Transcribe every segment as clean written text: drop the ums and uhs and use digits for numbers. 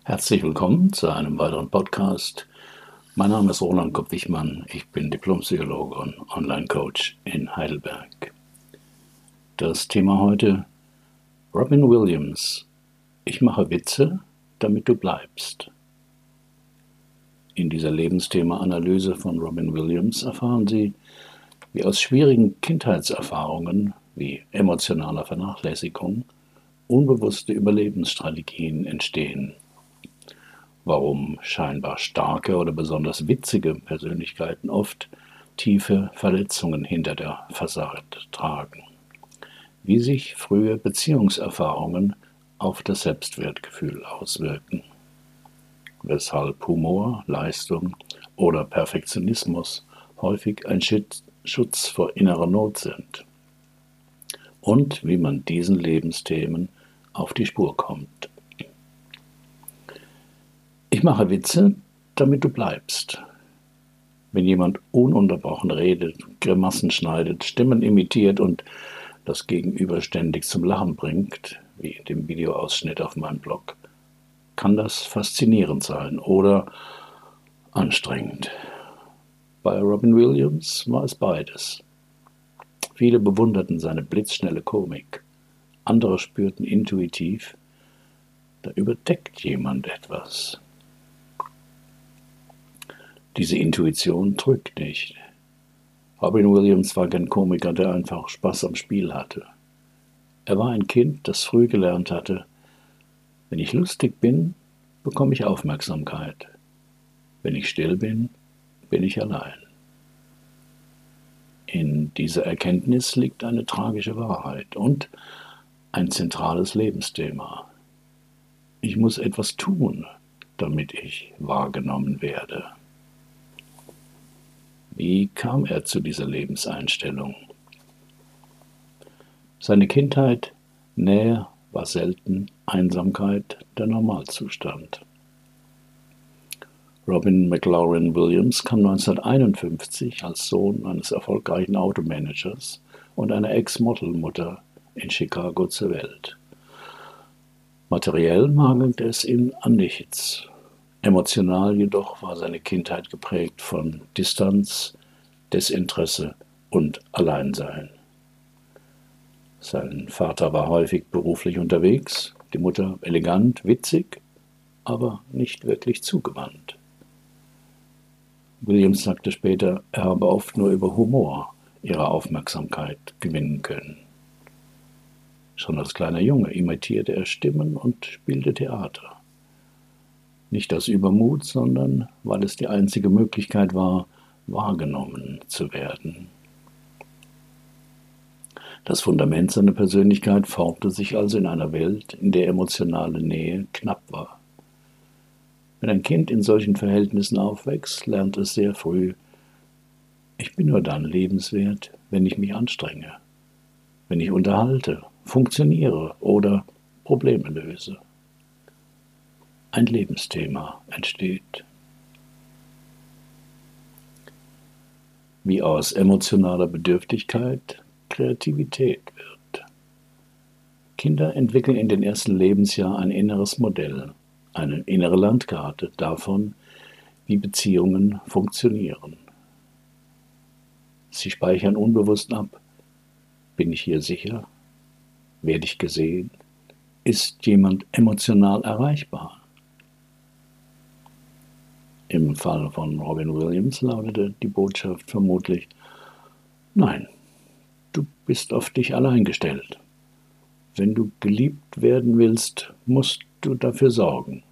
Herzlich willkommen zu einem weiteren Podcast. Mein Name ist Roland Kopp-Wichmann. Ich bin Diplompsychologe und Online-Coach in Heidelberg. Das Thema heute: Robin Williams. Ich mache Witze, damit du bleibst. In dieser Lebensthema-Analyse von Robin Williams erfahren Sie, wie aus schwierigen Kindheitserfahrungen wie emotionaler Vernachlässigung unbewusste Überlebensstrategien entstehen. Warum scheinbar starke oder besonders witzige Persönlichkeiten oft tiefe Verletzungen hinter der Fassade tragen. Wie sich frühe Beziehungserfahrungen auf das Selbstwertgefühl auswirken. Weshalb Humor, Leistung oder Perfektionismus häufig ein Schutz vor innerer Not sind. Und wie man diesen Lebensthemen auf die Spur kommt. Ich mache Witze, damit du bleibst. Wenn jemand ununterbrochen redet, Grimassen schneidet, Stimmen imitiert und das Gegenüber ständig zum Lachen bringt, wie in dem Videoausschnitt auf meinem Blog, kann das faszinierend sein oder anstrengend. Bei Robin Williams war es beides. Viele bewunderten seine blitzschnelle Komik. Andere spürten intuitiv, da überdeckt jemand etwas. Diese Intuition trügt nicht. Robin Williams war kein Komiker, der einfach Spaß am Spiel hatte. Er war ein Kind, das früh gelernt hatte: Wenn ich lustig bin, bekomme ich Aufmerksamkeit. Wenn ich still bin, bin ich allein. In dieser Erkenntnis liegt eine tragische Wahrheit und ein zentrales Lebensthema. Ich muss etwas tun, damit ich wahrgenommen werde. Wie kam er zu dieser Lebenseinstellung? Seine Kindheit, Nähe war selten, Einsamkeit der Normalzustand. Robin McLaurin Williams kam 1951 als Sohn eines erfolgreichen Automanagers und einer Ex-Modelmutter in Chicago zur Welt. Materiell mangelte es ihm an nichts. Emotional jedoch war seine Kindheit geprägt von Distanz, Desinteresse und Alleinsein. Sein Vater war häufig beruflich unterwegs, die Mutter elegant, witzig, aber nicht wirklich zugewandt. Williams sagte später, er habe oft nur über Humor ihre Aufmerksamkeit gewinnen können. Schon als kleiner Junge imitierte er Stimmen und spielte Theater. Nicht aus Übermut, sondern weil es die einzige Möglichkeit war, wahrgenommen zu werden. Das Fundament seiner Persönlichkeit formte sich also in einer Welt, in der emotionale Nähe knapp war. Wenn ein Kind in solchen Verhältnissen aufwächst, lernt es sehr früh: Ich bin nur dann lebenswert, wenn ich mich anstrenge, wenn ich unterhalte, funktioniere oder Probleme löse. Ein Lebensthema entsteht. Wie aus emotionaler Bedürftigkeit Kreativität wird. Kinder entwickeln in den ersten Lebensjahren ein inneres Modell, eine innere Landkarte davon, wie Beziehungen funktionieren. Sie speichern unbewusst ab: Bin ich hier sicher? Werde ich gesehen? Ist jemand emotional erreichbar? Im Fall von Robin Williams lautete die Botschaft vermutlich: Nein, du bist auf dich allein gestellt. Wenn du geliebt werden willst, musst du dafür sorgen.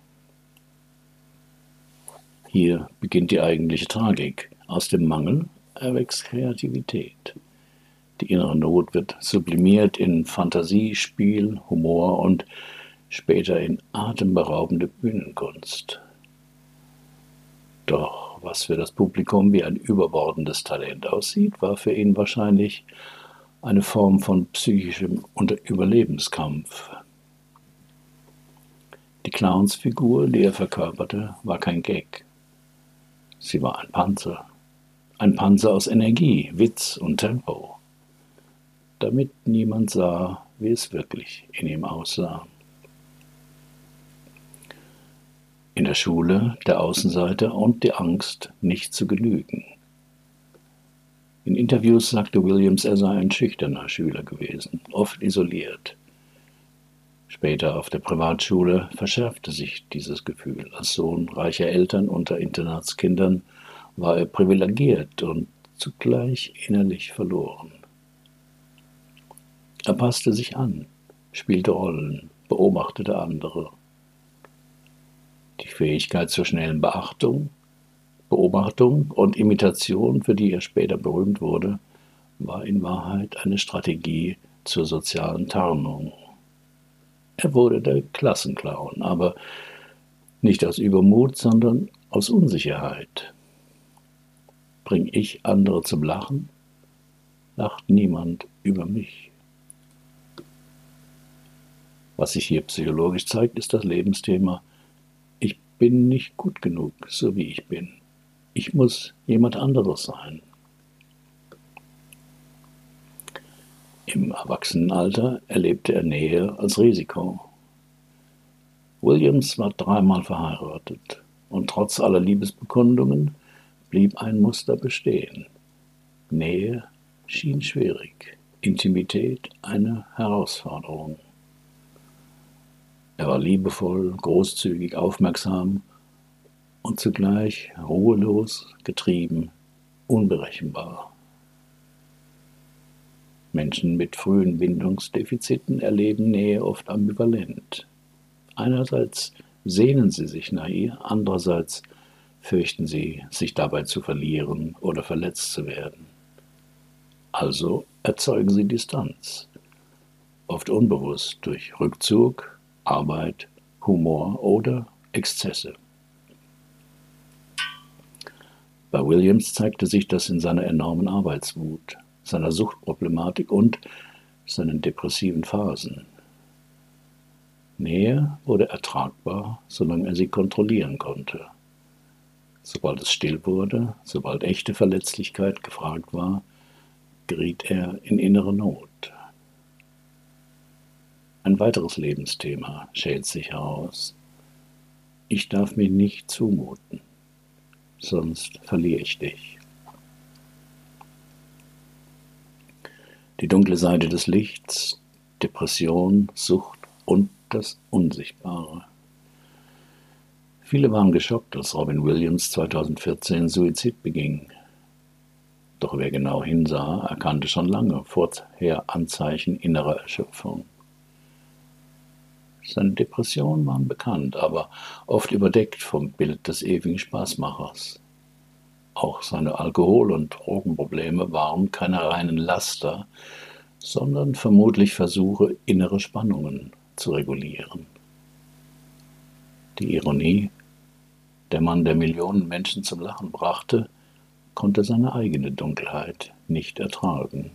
Hier beginnt die eigentliche Tragik. Aus dem Mangel erwächst Kreativität. Die innere Not wird sublimiert in Fantasie, Spiel, Humor und später in atemberaubende Bühnenkunst. Doch was für das Publikum wie ein überbordendes Talent aussieht, war für ihn wahrscheinlich eine Form von psychischem Überlebenskampf. Die Clownsfigur, die er verkörperte, war kein Gag. Sie war ein Panzer aus Energie, Witz und Tempo, damit niemand sah, wie es wirklich in ihm aussah. in der Schule der Außenseiter und die Angst, nicht zu genügen. In Interviews sagte Williams, er sei ein schüchterner Schüler gewesen, oft isoliert. Später auf der Privatschule verschärfte sich dieses Gefühl. Als Sohn reicher Eltern unter Internatskindern war er privilegiert und zugleich innerlich verloren. Er passte sich an, spielte Rollen, beobachtete andere. Die Fähigkeit zur schnellen Beobachtung und Imitation, für die er später berühmt wurde, war in Wahrheit eine Strategie zur sozialen Tarnung. Er wurde der Klassenclown, aber nicht aus Übermut, sondern aus Unsicherheit. Bring ich andere zum Lachen? Lacht niemand über mich. Was sich hier psychologisch zeigt, ist das Lebensthema: Ich bin nicht gut genug, so wie ich bin. Ich muss jemand anderes sein. Im Erwachsenenalter erlebte er Nähe als Risiko. Williams war 3-mal verheiratet und trotz aller Liebesbekundungen blieb ein Muster bestehen. Nähe schien schwierig, Intimität eine Herausforderung. Er war liebevoll, großzügig, aufmerksam und zugleich ruhelos, getrieben, unberechenbar. Menschen mit frühen Bindungsdefiziten erleben Nähe oft ambivalent. Einerseits sehnen sie sich nach ihr, andererseits fürchten sie, sich dabei zu verlieren oder verletzt zu werden. Also erzeugen sie Distanz, oft unbewusst durch Rückzug, Arbeit, Humor oder Exzesse. Bei Williams zeigte sich das in seiner enormen Arbeitswut, seiner Suchtproblematik und seinen depressiven Phasen. Nähe wurde ertragbar, solange er sie kontrollieren konnte. Sobald es still wurde, sobald echte Verletzlichkeit gefragt war, geriet er in innere Not. Ein weiteres Lebensthema schält sich heraus. Ich darf mir nicht zumuten, sonst verliere ich dich. Die dunkle Seite des Lichts, Depression, Sucht und das Unsichtbare. Viele waren geschockt, als Robin Williams 2014 Suizid beging. Doch wer genau hinsah, erkannte schon lange vorher Anzeichen innerer Erschöpfung. Seine Depressionen waren bekannt, aber oft überdeckt vom Bild des ewigen Spaßmachers. Auch seine Alkohol- und Drogenprobleme waren keine reinen Laster, sondern vermutlich Versuche, innere Spannungen zu regulieren. Die Ironie: Der Mann, der Millionen Menschen zum Lachen brachte, konnte seine eigene Dunkelheit nicht ertragen.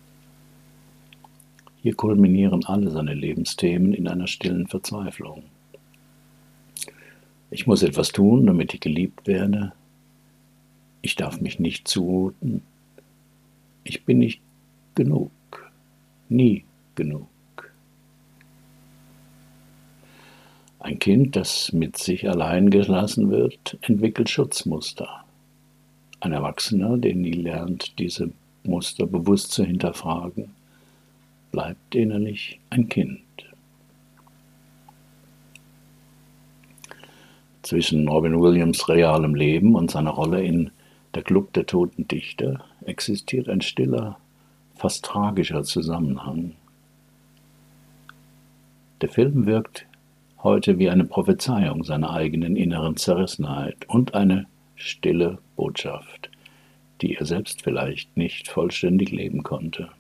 Hier kulminieren alle seine Lebensthemen in einer stillen Verzweiflung. Ich muss etwas tun, damit ich geliebt werde. Ich darf mich nicht zumuten. Ich bin nicht genug, nie genug. Ein Kind, das mit sich allein gelassen wird, entwickelt Schutzmuster. Ein Erwachsener, der nie lernt, diese Muster bewusst zu hinterfragen, bleibt innerlich ein Kind. Zwischen Robin Williams' realem Leben und seiner Rolle in Der Club der toten Dichter existiert ein stiller, fast tragischer Zusammenhang. Der Film wirkt heute wie eine Prophezeiung seiner eigenen inneren Zerrissenheit und eine stille Botschaft, die er selbst vielleicht nicht vollständig leben konnte.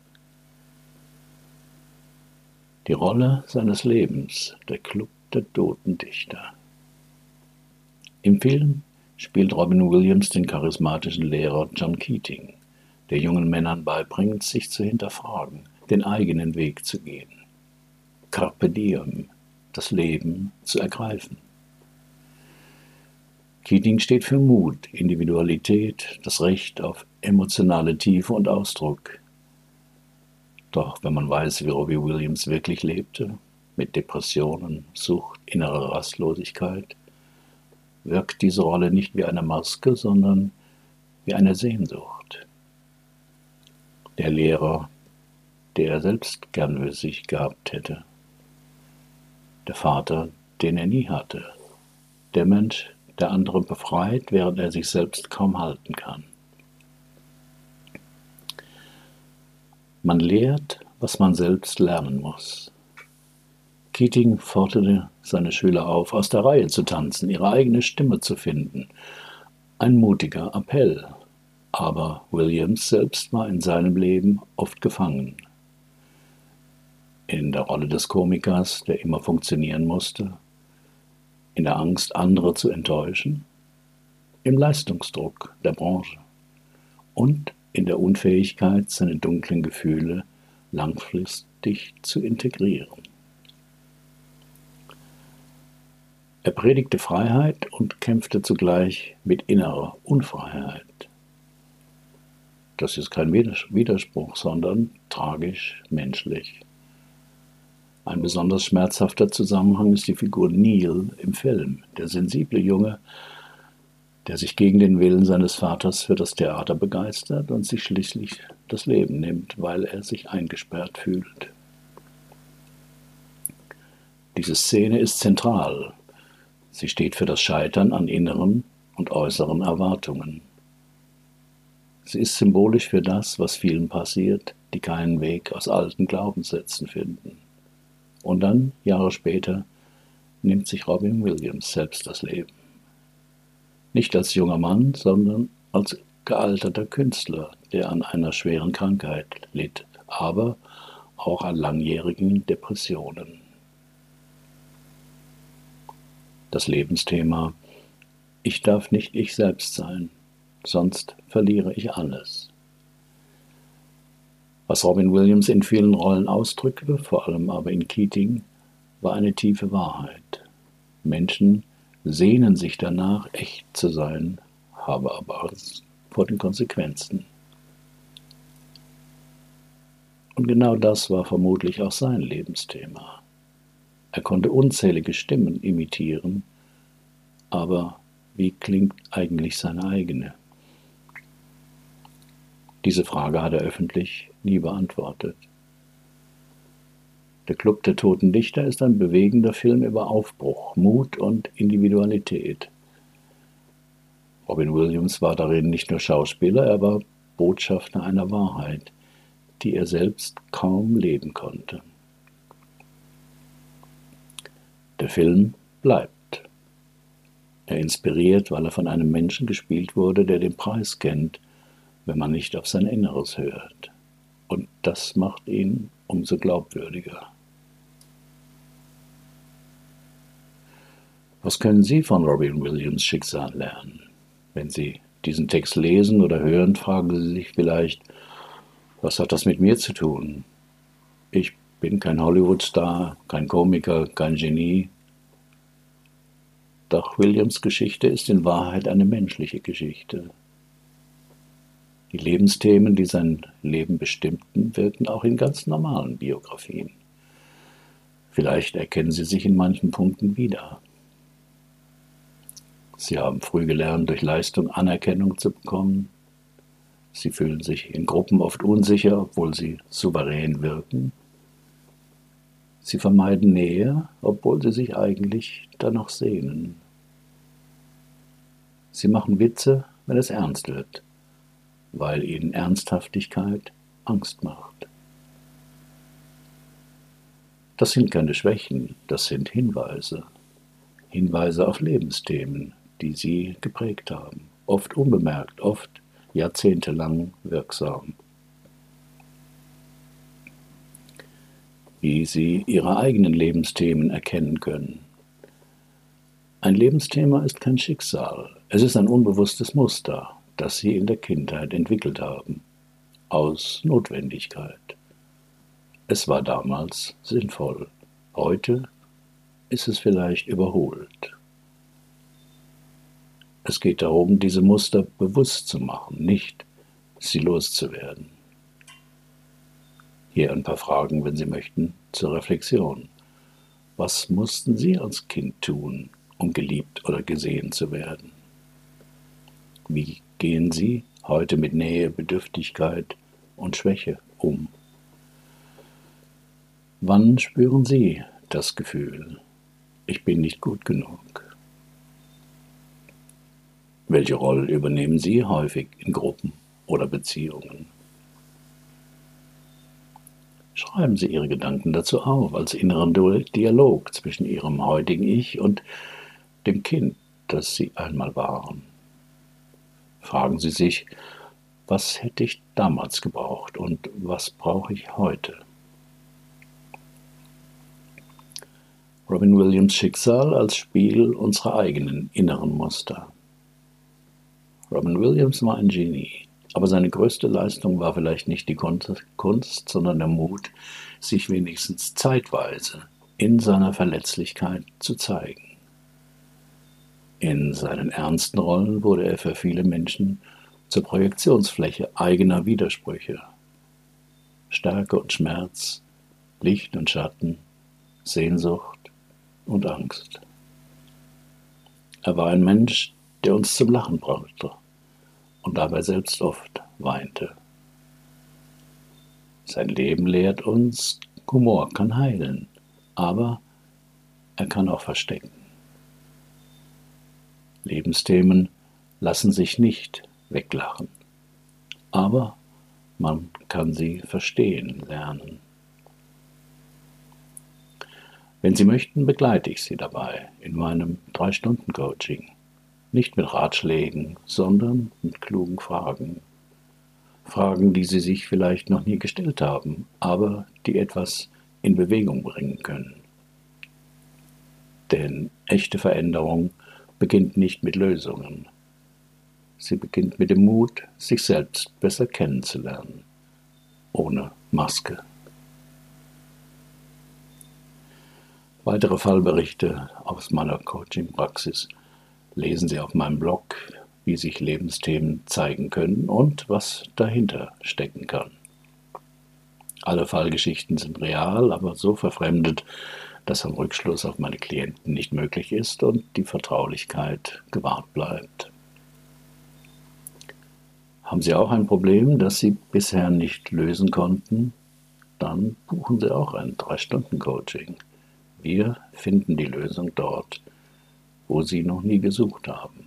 Die Rolle seines Lebens, der Club der toten Dichter. Im Film spielt Robin Williams den charismatischen Lehrer John Keating, der jungen Männern beibringt, sich zu hinterfragen, den eigenen Weg zu gehen. Carpe diem, das Leben zu ergreifen. Keating steht für Mut, Individualität, das Recht auf emotionale Tiefe und Ausdruck. Doch wenn man weiß, wie Robbie Williams wirklich lebte, mit Depressionen, Sucht, innerer Rastlosigkeit, wirkt diese Rolle nicht wie eine Maske, sondern wie eine Sehnsucht. Der Lehrer, der er selbst gern für sich gehabt hätte. Der Vater, den er nie hatte. Der Mensch, der andere befreit, während er sich selbst kaum halten kann. Man lehrt, was man selbst lernen muss. Keating forderte seine Schüler auf, aus der Reihe zu tanzen, ihre eigene Stimme zu finden. Ein mutiger Appell. Aber Williams selbst war in seinem Leben oft gefangen. In der Rolle des Komikers, der immer funktionieren musste, in der Angst, andere zu enttäuschen, im Leistungsdruck der Branche und in der Unfähigkeit, seine dunklen Gefühle langfristig zu integrieren. Er predigte Freiheit und kämpfte zugleich mit innerer Unfreiheit. Das ist kein Widerspruch, sondern tragisch menschlich. Ein besonders schmerzhafter Zusammenhang ist die Figur Neil im Film, der sensible Junge, der sich gegen den Willen seines Vaters für das Theater begeistert und sich schließlich das Leben nimmt, weil er sich eingesperrt fühlt. Diese Szene ist zentral. Sie steht für das Scheitern an inneren und äußeren Erwartungen. Sie ist symbolisch für das, was vielen passiert, die keinen Weg aus alten Glaubenssätzen finden. Und dann, Jahre später, nimmt sich Robin Williams selbst das Leben. Nicht als junger Mann, sondern als gealterter Künstler, der an einer schweren Krankheit litt, aber auch an langjährigen Depressionen. Das Lebensthema: Ich darf nicht ich selbst sein, sonst verliere ich alles. Was Robin Williams in vielen Rollen ausdrückte, vor allem aber in Keating, war eine tiefe Wahrheit. Menschen sehnen sich danach, echt zu sein, haben aber Angst vor den Konsequenzen. Und genau das war vermutlich auch sein Lebensthema. Er konnte unzählige Stimmen imitieren, aber wie klingt eigentlich seine eigene? Diese Frage hat er öffentlich nie beantwortet. Der Club der Toten Dichter ist ein bewegender Film über Aufbruch, Mut und Individualität. Robin Williams war darin nicht nur Schauspieler, er war Botschafter einer Wahrheit, die er selbst kaum leben konnte. Der Film bleibt. Er inspiriert, weil er von einem Menschen gespielt wurde, der den Preis kennt, wenn man nicht auf sein Inneres hört. Und das macht ihn umso glaubwürdiger. Was können Sie von Robin Williams' Schicksal lernen? Wenn Sie diesen Text lesen oder hören, fragen Sie sich vielleicht, was hat das mit mir zu tun? Ich bin kein Hollywood-Star, kein Komiker, kein Genie. Doch Williams' Geschichte ist in Wahrheit eine menschliche Geschichte. Die Lebensthemen, die sein Leben bestimmten, wirken auch in ganz normalen Biografien. Vielleicht erkennen Sie sich in manchen Punkten wieder. Sie haben früh gelernt, durch Leistung Anerkennung zu bekommen. Sie fühlen sich in Gruppen oft unsicher, obwohl sie souverän wirken. Sie vermeiden Nähe, obwohl sie sich eigentlich danach sehnen. Sie machen Witze, wenn es ernst wird, weil ihnen Ernsthaftigkeit Angst macht. Das sind keine Schwächen, das sind Hinweise. Hinweise auf Lebensthemen, die sie geprägt haben. Oft unbemerkt, oft jahrzehntelang wirksam. Wie sie ihre eigenen Lebensthemen erkennen können. Ein Lebensthema ist kein Schicksal. Es ist ein unbewusstes Muster, das sie in der Kindheit entwickelt haben. Aus Notwendigkeit. Es war damals sinnvoll. Heute ist es vielleicht überholt. Es geht darum, diese Muster bewusst zu machen, nicht sie loszuwerden. Hier ein paar Fragen, wenn Sie möchten, zur Reflexion. Was mussten Sie als Kind tun, um geliebt oder gesehen zu werden? Wie gehen Sie heute mit Nähe, Bedürftigkeit und Schwäche um? Wann spüren Sie das Gefühl, ich bin nicht gut genug? Welche Rolle übernehmen Sie häufig in Gruppen oder Beziehungen? Schreiben Sie Ihre Gedanken dazu auf, als inneren Dialog zwischen Ihrem heutigen Ich und dem Kind, das Sie einmal waren. Fragen Sie sich, was hätte ich damals gebraucht und was brauche ich heute? Robin Williams' Schicksal als Spiel unserer eigenen inneren Muster. Robin Williams war ein Genie, aber seine größte Leistung war vielleicht nicht die Kunst, sondern der Mut, sich wenigstens zeitweise in seiner Verletzlichkeit zu zeigen. In seinen ernsten Rollen wurde er für viele Menschen zur Projektionsfläche eigener Widersprüche. Stärke und Schmerz, Licht und Schatten, Sehnsucht und Angst. Er war ein Mensch, der uns zum Lachen brachte und dabei selbst oft weinte. Sein Leben lehrt uns, Humor kann heilen, aber er kann auch verstecken. Lebensthemen lassen sich nicht weglachen, aber man kann sie verstehen lernen. Wenn Sie möchten, begleite ich Sie dabei in meinem 3-Stunden-Coaching. Nicht mit Ratschlägen, sondern mit klugen Fragen. Fragen, die Sie sich vielleicht noch nie gestellt haben, aber die etwas in Bewegung bringen können. Denn echte Veränderung beginnt nicht mit Lösungen. Sie beginnt mit dem Mut, sich selbst besser kennenzulernen, ohne Maske. Weitere Fallberichte aus meiner Coaching-Praxis lesen Sie auf meinem Blog, wie sich Lebensthemen zeigen können und was dahinter stecken kann. Alle Fallgeschichten sind real, aber so verfremdet, dass ein Rückschluss auf meine Klienten nicht möglich ist und die Vertraulichkeit gewahrt bleibt. Haben Sie auch ein Problem, das Sie bisher nicht lösen konnten? Dann buchen Sie auch ein 3-Stunden-Coaching. Wir finden die Lösung dort, wo Sie noch nie gesucht haben.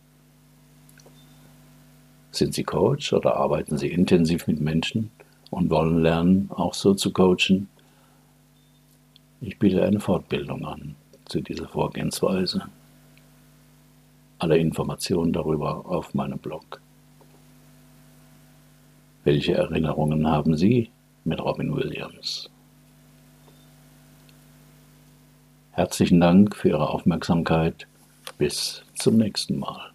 Sind Sie Coach oder arbeiten Sie intensiv mit Menschen und wollen lernen, auch so zu coachen? Ich biete eine Fortbildung an zu dieser Vorgehensweise. Alle Informationen darüber auf meinem Blog. Welche Erinnerungen haben Sie mit Robin Williams? Herzlichen Dank für Ihre Aufmerksamkeit. Bis zum nächsten Mal.